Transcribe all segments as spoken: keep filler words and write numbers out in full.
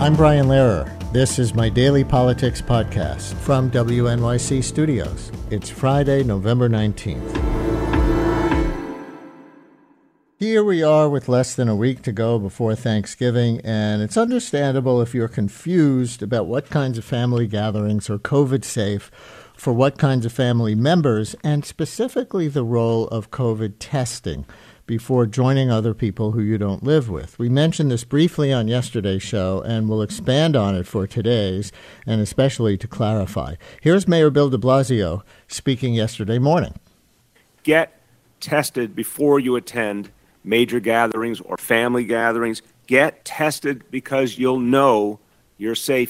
I'm Brian Lehrer. This is my daily politics podcast from W N Y C Studios. It's Friday, November nineteenth. Here we are with less than a week to go before Thanksgiving, and it's understandable if you're confused about what kinds of family gatherings are COVID safe for what kinds of family members, and specifically the role of COVID testing before joining other people who you don't live with. We mentioned this briefly on yesterday's show, and we'll expand on it for today's, and especially to clarify. Here's Mayor Bill de Blasio speaking yesterday morning. Get tested before you attend major gatherings or family gatherings. Get tested because you'll know you're safe.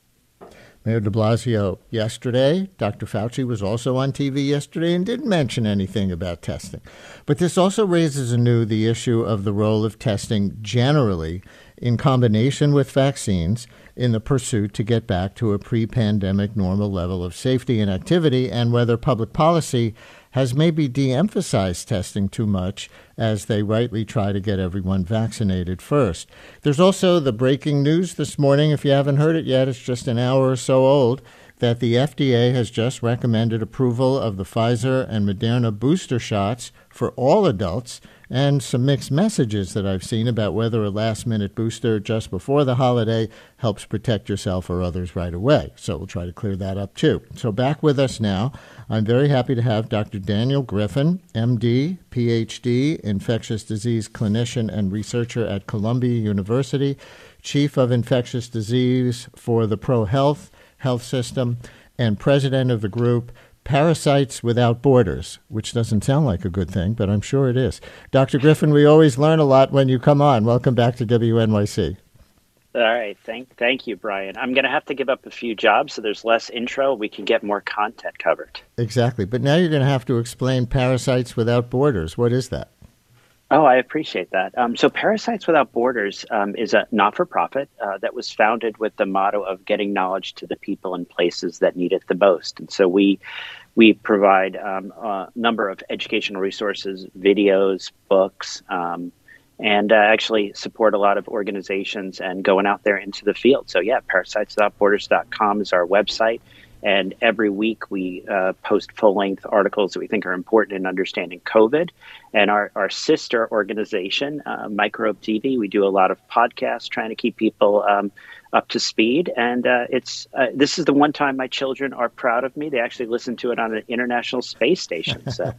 Mayor de Blasio yesterday. Doctor Fauci was also on T V yesterday and didn't mention anything about testing. But this also raises anew the issue of the role of testing generally in combination with vaccines in the pursuit to get back to a pre-pandemic normal level of safety and activity, and whether public policy has maybe de-emphasized testing too much as they rightly try to get everyone vaccinated first. There's also the breaking news this morning, if you haven't heard it yet, it's just an hour or so old, that the F D A has just recommended approval of the Pfizer and Moderna booster shots for all adults, and some mixed messages that I've seen about whether a last-minute booster just before the holiday helps protect yourself or others right away. So we'll try to clear that up, too. So back with us now, I'm very happy to have Doctor Daniel Griffin, M D, P H D, infectious disease clinician and researcher at Columbia University, chief of infectious disease for the ProHealth Health System, and president of the group Parasites Without Borders, which doesn't sound like a good thing, but I'm sure it is. Doctor Griffin, we always learn a lot when you come on. Welcome back to W N Y C. All right. Thank thank you, Brian. I'm going to have to give up a few jobs, so there's less intro. We can get more content covered. Exactly. But now you're going to have to explain Parasites Without Borders. What is that? Oh, I appreciate that. Um, so Parasites Without Borders um, is a not-for-profit uh, that was founded with the motto of getting knowledge to the people and places that need it the most. And so we we provide um, a number of educational resources, videos, books, um, and uh, actually support a lot of organizations and going out there into the field. So yeah, parasites without borders dot com is our website. And every week we uh, post full-length articles that we think are important in understanding COVID. And our, our sister organization, uh, Microbe T V, we do a lot of podcasts trying to keep people um, up to speed. And uh, it's uh, this is the one time my children are proud of me. They actually listen to it on an International Space Station. So.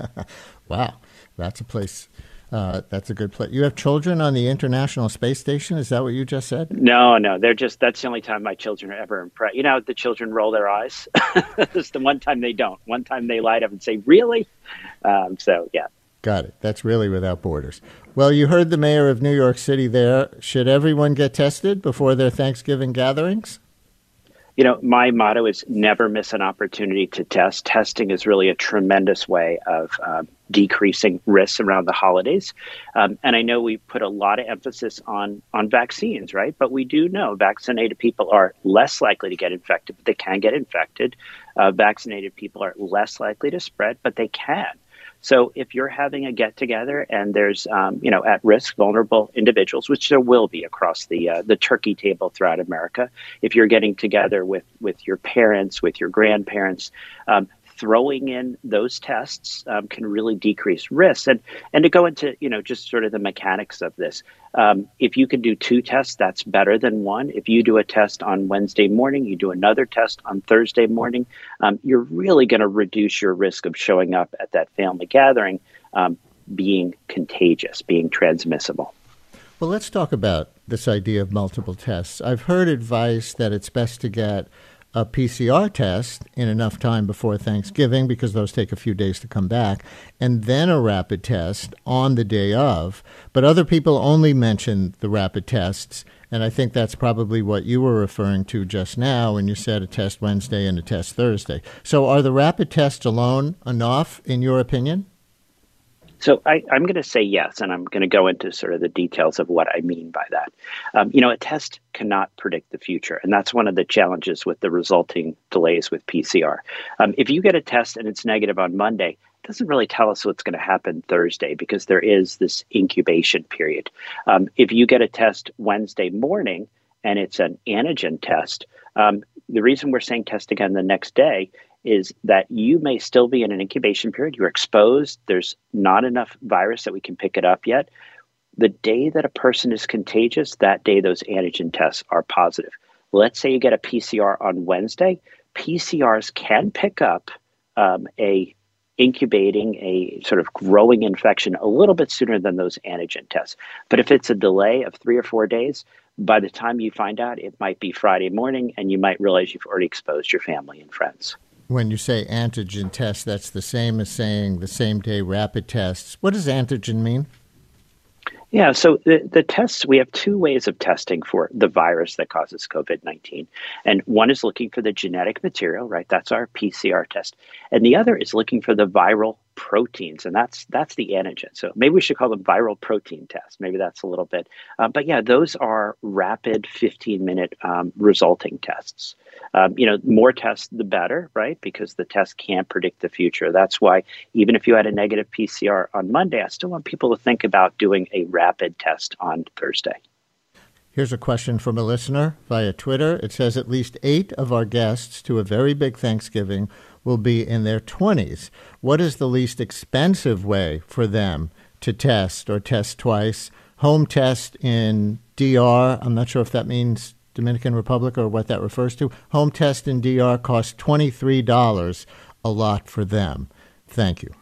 Wow, that's a place. Uh, that's a good place. You have children on the International Space Station? Is that what you just said? No, no. They're just, that's the only time my children are ever impressed. You know, the children roll their eyes. It's the one time they don't. One time they light up and say, really? Um, so, yeah. Got it. That's really without borders. Well, you heard the mayor of New York City there. Should everyone get tested before their Thanksgiving gatherings? You know, my motto is never miss an opportunity to test. Testing is really a tremendous way of um, decreasing risks around the holidays. Um, and I know we put a lot of emphasis on, on vaccines, right? But we do know vaccinated people are less likely to get infected, but they can get infected. Uh, vaccinated people are less likely to spread, but they can. So if you're having a get-together and there's, um, you know, at-risk, vulnerable individuals, which there will be across the uh, the turkey table throughout America, if you're getting together with, with your parents, with your grandparents, um, throwing in those tests um, can really decrease risks. And and to go into, you know, just sort of the mechanics of this, um, if you can do two tests, that's better than one. If you do a test on Wednesday morning, you do another test on Thursday morning, um, you're really going to reduce your risk of showing up at that family gathering um, being contagious, being transmissible. Well, let's talk about this idea of multiple tests. I've heard advice that it's best to get a P C R test in enough time before Thanksgiving, because those take a few days to come back, and then a rapid test on the day of. But other people only mention the rapid tests, and I think that's probably what you were referring to just now when you said a test Wednesday and a test Thursday. So are the rapid tests alone enough, in your opinion? So I, I'm going to say yes, and I'm going to go into sort of the details of what I mean by that. Um, you know, a test cannot predict the future, and that's one of the challenges with the resulting delays with P C R. Um, if you get a test and it's negative on Monday, it doesn't really tell us what's going to happen Thursday because there is this incubation period. Um, if you get a test Wednesday morning and it's an antigen test, um, the reason we're saying test again the next day is that you may still be in an incubation period. You're exposed. There's not enough virus that we can pick it up yet. The day that a person is contagious, that day those antigen tests are positive. Let's say you get a P C R on Wednesday. P C Rs can pick up um, a incubating, a sort of growing infection a little bit sooner than those antigen tests. But if it's a delay of three or four days, by the time you find out, it might be Friday morning, and you might realize you've already exposed your family and friends. When you say antigen tests, that's the same as saying the same day rapid tests. What does antigen mean? Yeah, so the, the tests, we have two ways of testing for the virus that causes COVID nineteen. And one is looking for the genetic material, right? That's our P C R test. And the other is looking for the viral proteins, and that's that's the antigen. So maybe we should call them viral protein tests. Maybe that's a little bit. Uh, but yeah, those are rapid fifteen-minute um, resulting tests. Um, you know, more tests, the better, right? Because the test can't predict the future. That's why even if you had a negative P C R on Monday, I still want people to think about doing a rapid test on Thursday. Here's a question from a listener via Twitter. It says at least eight of our guests to a very big Thanksgiving will be in their twenties. What is the least expensive way for them to test or test twice? Home test in D R, I'm not sure if that means Dominican Republic or what that refers to. Home test in D R costs twenty-three dollars, a lot for them. Thank you.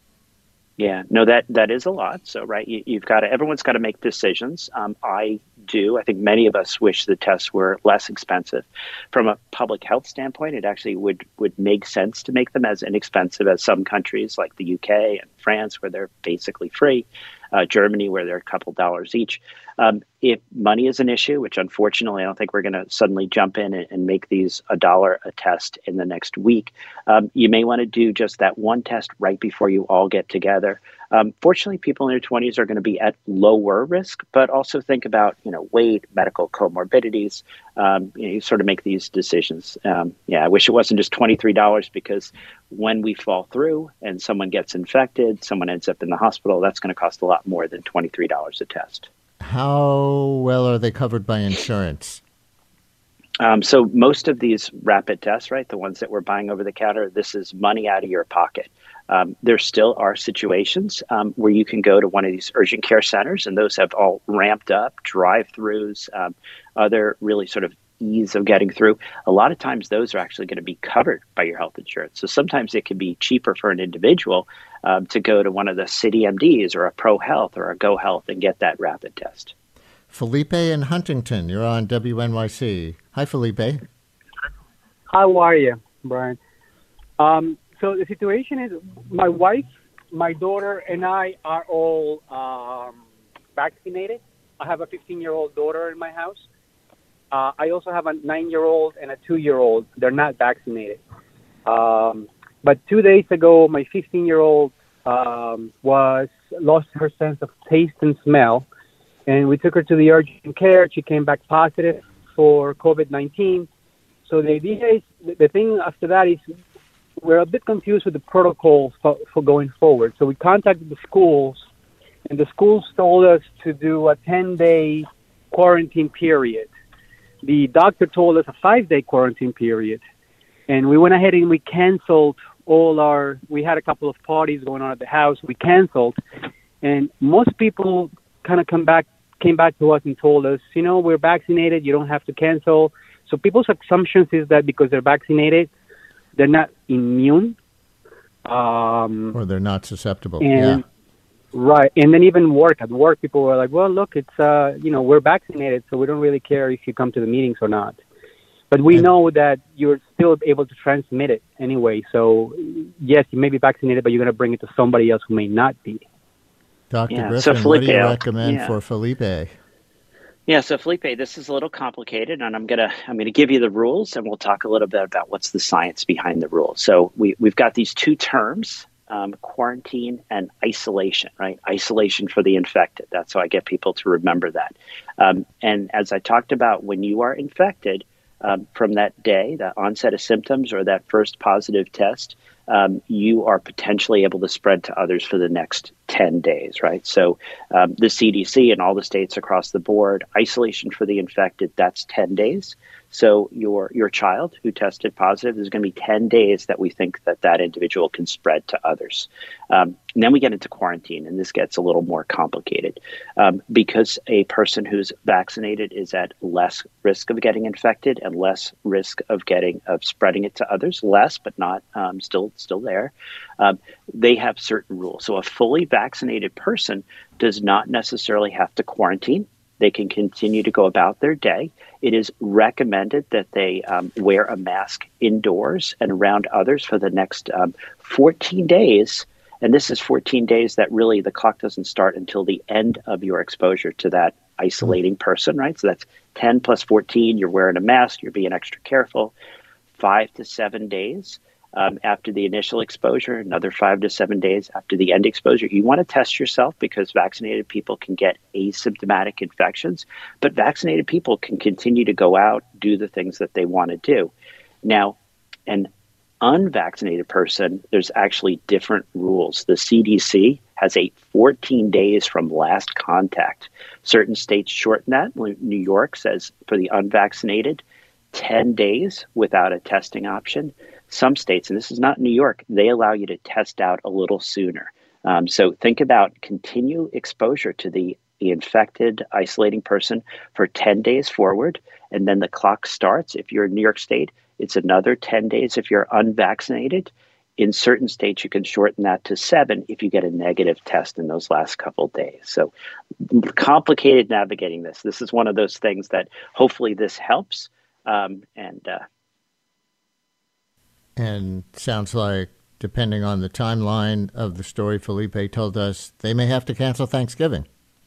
Yeah, no, that that is a lot. So, right, you, you've got to, everyone's got to make decisions. Um, I do. I think many of us wish the tests were less expensive. From a public health standpoint, it actually would, would make sense to make them as inexpensive as some countries like the U K and France, where they're basically free. Uh, Germany, where they're a couple dollars each. Um, if money is an issue, which unfortunately I don't think we're going to suddenly jump in and, and make these a dollar a test in the next week, um, you may want to do just that one test right before you all get together. Um, fortunately, people in their twenties are going to be at lower risk, but also think about, you know, weight, medical comorbidities. Um, you know, you sort of make these decisions. Um, yeah, I wish it wasn't just twenty-three dollars, because when we fall through and someone gets infected, someone ends up in the hospital, that's going to cost a lot more than twenty-three dollars a test. How well are they covered by insurance? Um, so most of these rapid tests, right, the ones that we're buying over the counter, this is money out of your pocket. Um, there still are situations um, where you can go to one of these urgent care centers, and those have all ramped up, drive-throughs, um, other really sort of ease of getting through. A lot of times those are actually going to be covered by your health insurance. So sometimes it can be cheaper for an individual um, to go to one of the City M Ds or a Pro Health or a Go Health and get that rapid test. Felipe in Huntington, you're on W N Y C. Hi, Felipe. How are you, Brian? Um, so the situation is my wife, my daughter, and I are all um, vaccinated. I have a fifteen-year-old daughter in my house. Uh, I also have a nine-year-old and a two-year-old. They're not vaccinated. Um, but two days ago, my fifteen-year-old um, was lost her sense of taste and smell, and we took her to the urgent care. She came back positive for COVID nineteen. So the idea is, the thing after that is we're a bit confused with the protocol for, for going forward. So we contacted the schools, and the schools told us to do a ten-day quarantine period. The doctor told us a five-day quarantine period. And we went ahead and we canceled all our, we had a couple of parties going on at the house. We canceled. And most people kind of come back, came back to us and told us, you know, we're vaccinated, you don't have to cancel. So people's assumptions is that because they're vaccinated, they're not immune. Um, or they're not susceptible. And, yeah. Right. And then even work, at work, people were like, well, look, it's, uh, you know, we're vaccinated, so we don't really care if you come to the meetings or not. But we and, know that you're still able to transmit it anyway. So, yes, you may be vaccinated, but you're going to bring it to somebody else who may not be. Doctor Yeah. Griffin, So Felipe, what do you recommend yeah. for Felipe? Yeah, so Felipe, this is a little complicated, and I'm gonna I'm gonna give you the rules, and we'll talk a little bit about what's the science behind the rules. So we we've got these two terms, um, quarantine and isolation, right? Isolation for the infected. That's how I get people to remember that. Um, and as I talked about, when you are infected, um, from that day, that onset of symptoms or that first positive test, um, you are potentially able to spread to others for the next ten days, right? So um, the C D C and all the states across the board, isolation for the infected, that's ten days. So your your child who tested positive, there's going to be ten days that we think that that individual can spread to others. Um, and then we get into quarantine, and this gets a little more complicated um, because a person who's vaccinated is at less risk of getting infected and less risk of getting of spreading it to others. Less, but not um, still still there. Um, they have certain rules. So a fully vaccinated person does not necessarily have to quarantine. They can continue to go about their day. It is recommended that they um, wear a mask indoors and around others for the next um, fourteen days. And this is fourteen days that really the clock doesn't start until the end of your exposure to that isolating person, right? So that's ten plus fourteen. You're wearing a mask. You're being extra careful. Five to seven days. Um, after the initial exposure, another five to seven days after the end exposure. You want to test yourself because vaccinated people can get asymptomatic infections, but vaccinated people can continue to go out, do the things that they want to do. Now, an unvaccinated person, there's actually different rules. The C D C has a fourteen days from last contact. Certain states shorten that. New York says for the unvaccinated, ten days without a testing option. Some states, and this is not New York, they allow you to test out a little sooner. Um, so think about continue exposure to the, the infected, isolating person for ten days forward, and then the clock starts. If you're in New York State, it's another ten days if you're unvaccinated. In certain states, you can shorten that to seven if you get a negative test in those last couple of days. So complicated navigating this. This is one of those things that hopefully this helps. Um, and uh, And sounds like, depending on the timeline of the story Felipe told us, they may have to cancel Thanksgiving.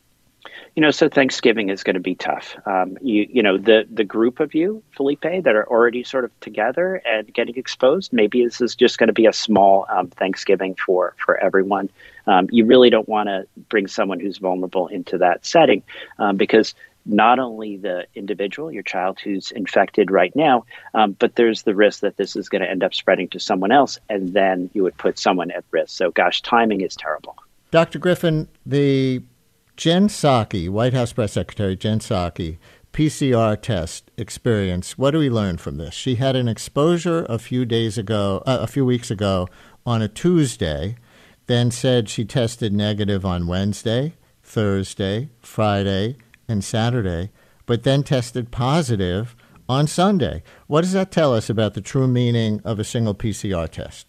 You know, so Thanksgiving is going to be tough. Um, you, you know, the the group of you, Felipe, that are already sort of together and getting exposed, maybe this is just going to be a small um, Thanksgiving for for everyone. Um, you really don't want to bring someone who's vulnerable into that setting um, because not only the individual, your child who's infected right now, um, but there's the risk that this is going to end up spreading to someone else, and then you would put someone at risk. So, gosh, timing is terrible. Doctor Griffin, the Jen Psaki, White House Press Secretary Jen Psaki, P C R test experience, what do we learn from this? She had an exposure a few days ago, uh, a few weeks ago on a Tuesday, then said she tested negative on Wednesday, Thursday, Friday, and Saturday, but then tested positive on Sunday. What does that tell us about the true meaning of a single P C R test?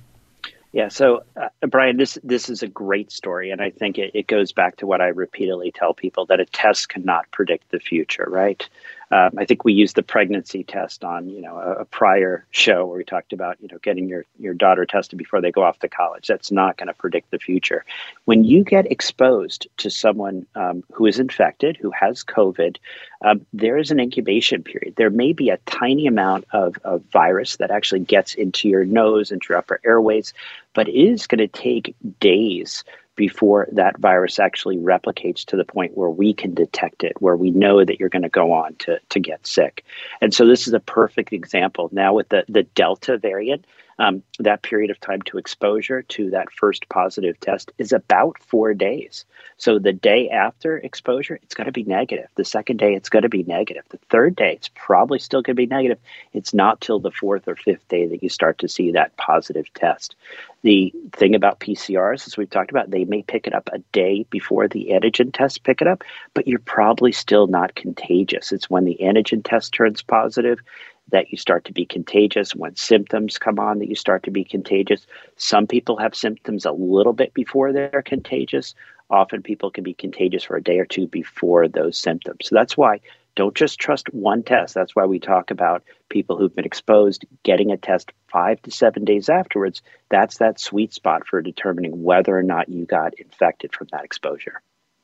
Yeah, so uh, Brian, this this is a great story, and I think it, it goes back to what I repeatedly tell people, that a test cannot predict the future, right? Um, I think we used the pregnancy test on, you know, a, a prior show where we talked about, you know, getting your, your daughter tested before they go off to college. That's not going to predict the future. When you get exposed to someone um, who is infected, who has COVID, um, there is an incubation period. There may be a tiny amount of, of virus that actually gets into your nose, into your upper airways, but it is going to take days before that virus actually replicates to the point where we can detect it, where we know that you're going to go on to, to get sick. And so this is a perfect example. Now with the, the Delta variant, um, that period of time to exposure to that first positive test is about four days. So the day after exposure, it's going to be negative. The second day, it's going to be negative. The third day, it's probably still going to be negative. It's not till the fourth or fifth day that you start to see that positive test. The thing about P C Rs, as we've talked about, they may pick it up a day before the antigen test pick it up, but you're probably still not contagious. It's when the antigen test turns positive that you start to be contagious. When symptoms come on, that you start to be contagious. Some people have symptoms a little bit before they're contagious. Often people can be contagious for a day or two before those symptoms. So that's why don't just trust one test. That's why we talk about people who've been exposed getting a test five to seven days afterwards. That's that sweet spot for determining whether or not you got infected from that exposure.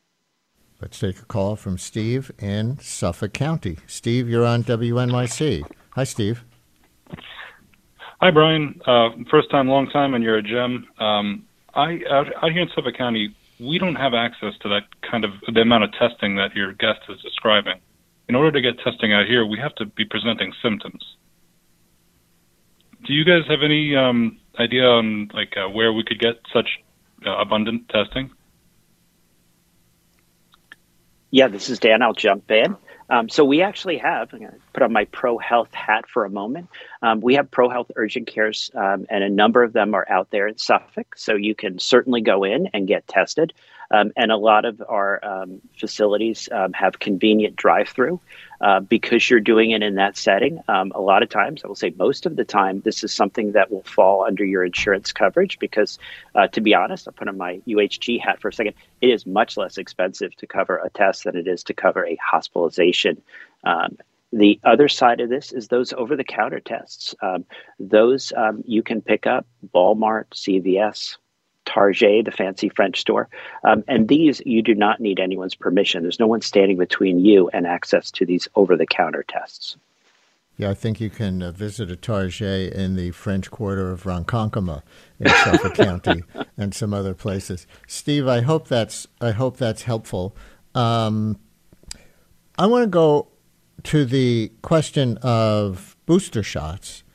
Let's take a call from Steve in Suffolk County. Steve, you're on W N Y C. Hi, Steve. Hi, Brian. Uh, first time, long time, and you're a gem. Um, I out, out here in Suffolk County, we don't have access to that kind of the amount of testing that your guest is describing. In order to get testing out here, we have to be presenting symptoms. Do you guys have any um, idea on like uh, where we could get such uh, abundant testing? Yeah, this is Dan. I'll jump in. Um, so we actually have, I'm going to put on my ProHealth hat for a moment. Um, we have ProHealth urgent cares, um, and a number of them are out there in Suffolk. So you can certainly go in and get tested. Um, and a lot of our um, facilities um, have convenient drive-through uh, because you're doing it in that setting. Um, a lot of times, I will say most of the time, this is something that will fall under your insurance coverage because, uh, to be honest, I'll put on my U H G hat for a second. It is much less expensive to cover a test than it is to cover a hospitalization. Um, The other side of this is those over-the-counter tests. Um, those um, you can pick up Walmart, C V S, Target, the fancy French store. Um, and these, you do not need anyone's permission. There's no one standing between you and access to these over-the-counter tests. Yeah, I think you can uh, visit a Target in the French Quarter of Ronkonkoma in Suffolk County and some other places. Steve, I hope that's I hope that's helpful. Um, I want to go to the question of booster shots.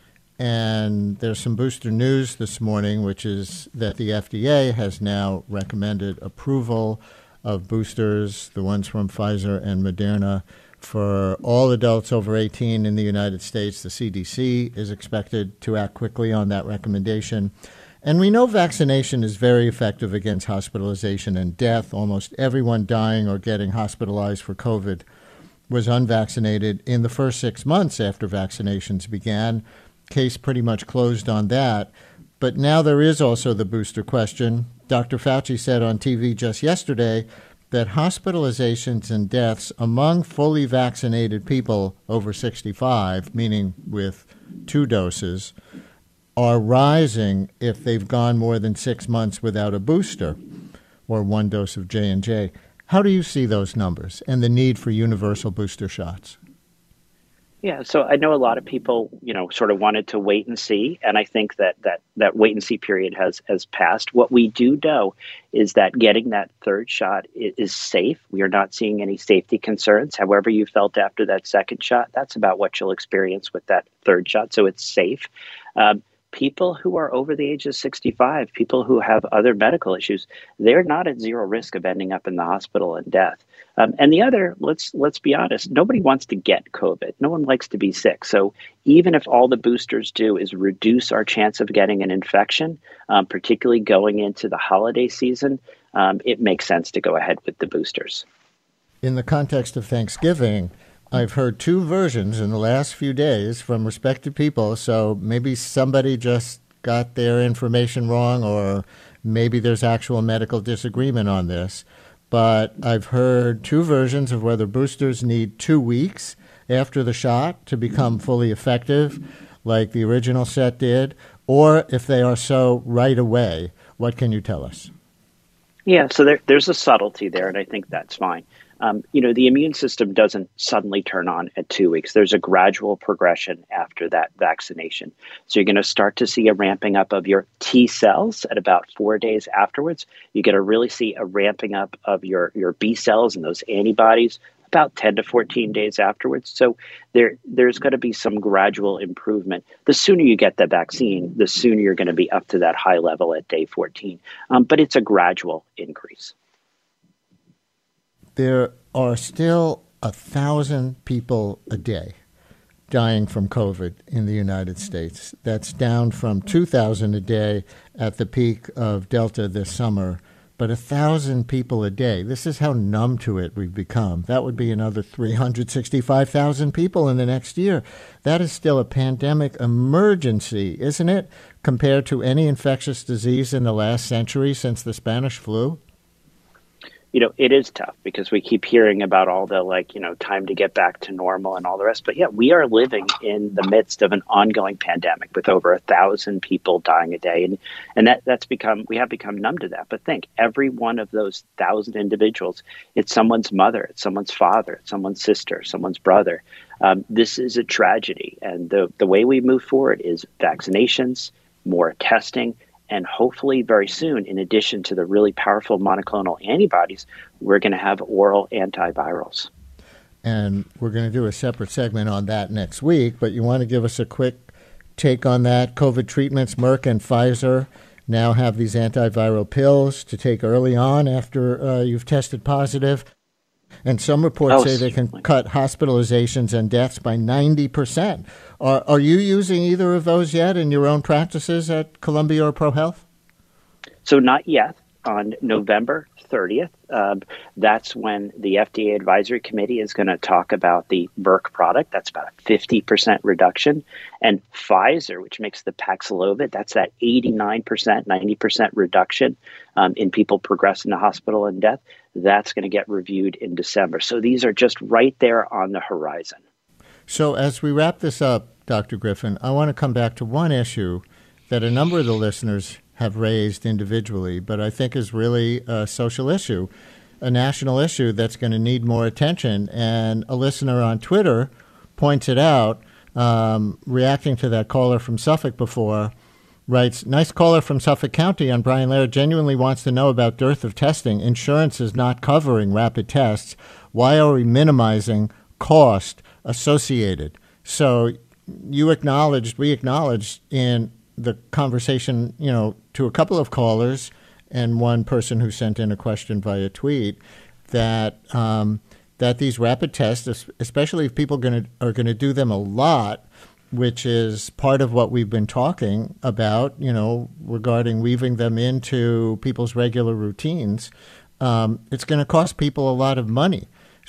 And there's some booster news this morning, which is that the F D A has now recommended approval of boosters, the ones from Pfizer and Moderna, for all adults over eighteen in the United States. The C D C is expected to act quickly on that recommendation. And we know vaccination is very effective against hospitalization and death. Almost everyone dying or getting hospitalized for COVID was unvaccinated in the first six months after vaccinations began. Case pretty much closed on that. But now there is also the booster question. Doctor Fauci said on T V just yesterday that hospitalizations and deaths among fully vaccinated people over sixty-five, meaning with two doses, are rising if they've gone more than six months without a booster or one dose of J and J. How do you see those numbers and the need for universal booster shots? Yeah, so I know a lot of people, you know, sort of wanted to wait and see, and I think that that that wait and see period has has passed. What we do know is that getting that third shot is safe. We are not seeing any safety concerns. However you felt after that second shot, that's about what you'll experience with that third shot, so it's safe. Um, People who are over the age of sixty-five, people who have other medical issues, they're not at zero risk of ending up in the hospital and death. Um, and the other, let's let's be honest, nobody wants to get COVID. No one likes to be sick. So even if all the boosters do is reduce our chance of getting an infection, um, particularly going into the holiday season, um, it makes sense to go ahead with the boosters. In the context of Thanksgiving, I've heard two versions in the last few days from respected people, so maybe somebody just got their information wrong or maybe there's actual medical disagreement on this. But I've heard two versions of whether boosters need two weeks after the shot to become fully effective, like the original set did, or if they are so right away. What can you tell us? Yeah, so there, there's a subtlety there, and I think that's fine. Um, you know, the immune system doesn't suddenly turn on at two weeks. There's a gradual progression after that vaccination. So you're going to start to see a ramping up of your T cells at about four days afterwards. You're going to really see a ramping up of your, your B cells and those antibodies about ten to fourteen days afterwards. So there there's going to be some gradual improvement. The sooner you get the vaccine, the sooner you're going to be up to that high level at day fourteen. Um, but it's a gradual increase. There are still a thousand people a day dying from COVID in the United States. That's down from two thousand a day at the peak of Delta this summer, but a thousand people a day. This is how numb to it we've become. That would be another three hundred sixty-five thousand people in the next year. That is still a pandemic emergency, isn't it, compared to any infectious disease in the last century since the Spanish flu? You know, it is tough because we keep hearing about all the, like, you know, time to get back to normal and all the rest. But yeah, we are living in the midst of an ongoing pandemic with over a thousand people dying a day. And and that that's become, we have become numb to that. But think, every one of those thousand individuals, it's someone's mother, it's someone's father, it's someone's sister, someone's brother. Um, this is a tragedy. And the, the way we move forward is vaccinations, more testing, and hopefully very soon, in addition to the really powerful monoclonal antibodies, we're going to have oral antivirals. And we're going to do a separate segment on that next week, but you want to give us a quick take on that? COVID treatments, Merck and Pfizer now have these antiviral pills to take early on after uh, you've tested positive. And some reports oh, say they can cut hospitalizations and deaths by ninety percent. Are, are you using either of those yet in your own practices at Columbia or ProHealth? So not yet. On November thirtieth, um, that's when the F D A Advisory Committee is going to talk about the Merck product. That's about a fifty percent reduction. And Pfizer, which makes the Paxlovid, that's that eighty-nine percent, ninety percent reduction um, in people progressing to hospital and death. That's going to get reviewed in December. So these are just right there on the horizon. So as we wrap this up, Doctor Griffin, I want to come back to one issue that a number of the listeners have raised individually, but I think is really a social issue, a national issue that's going to need more attention. And a listener on Twitter points it out, um, reacting to that caller from Suffolk before, writes, nice caller from Suffolk County on Brian Lehrer genuinely wants to know about dearth of testing. Insurance is not covering rapid tests. Why are we minimizing cost associated? So you acknowledged, we acknowledged in the conversation, you know, to a couple of callers and one person who sent in a question via tweet that um, that these rapid tests, especially if people gonna, are going to do them a lot, which is part of what we've been talking about, you know, regarding weaving them into people's regular routines, um, it's going to cost people a lot of money.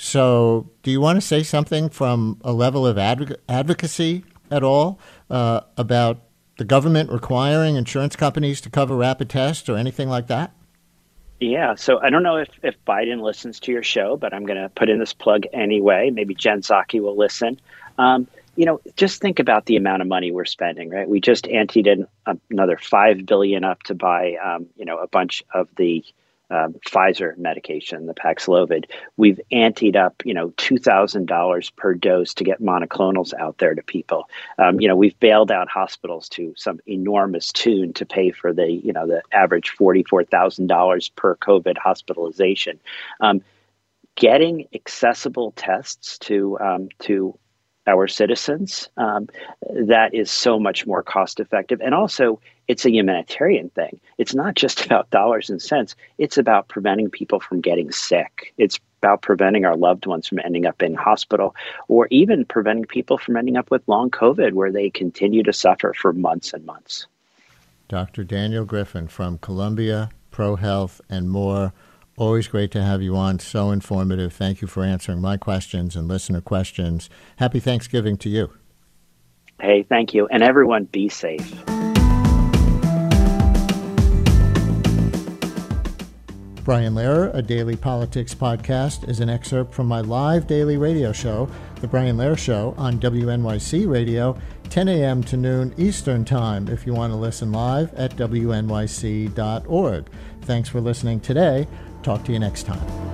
So do you want to say something from a level of adv- advocacy at all uh, about the government requiring insurance companies to cover rapid tests or anything like that? Yeah, so I don't know if, if Biden listens to your show, but I'm going to put in this plug anyway. Maybe Jen Psaki will listen. Um, you know, just think about the amount of money we're spending, right? We just anteed in another five billion dollars up to buy, um, you know, a bunch of the um, Pfizer medication, the Paxlovid. We've anteed up, you know, two thousand dollars per dose to get monoclonals out there to people. Um, you know, we've bailed out hospitals to some enormous tune to pay for the, you know, the average forty-four thousand dollars per COVID hospitalization. Um, getting accessible tests to um, to our citizens, um, that is so much more cost effective. And also, it's a humanitarian thing. It's not just about dollars and cents. It's about preventing people from getting sick. It's about preventing our loved ones from ending up in hospital, or even preventing people from ending up with long COVID, where they continue to suffer for months and months. Doctor Daniel Griffin from Columbia, ProHealth, and more. Always great to have you on. So informative. Thank you for answering my questions and listener questions. Happy Thanksgiving to you. Hey, thank you. And everyone, be safe. Brian Lehrer, a daily politics podcast, is an excerpt from my live daily radio show, The Brian Lehrer Show, on W N Y C Radio, ten a.m. to noon Eastern Time, if you want to listen live at W N Y C dot org. Thanks for listening today. Talk to you next time.